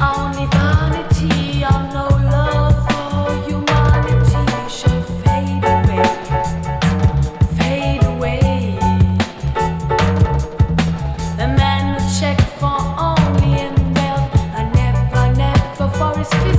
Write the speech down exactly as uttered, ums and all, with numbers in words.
Only vanity or no love for humanity shall fade away, fade away. The man who checked for only him wealth and never, never for his future.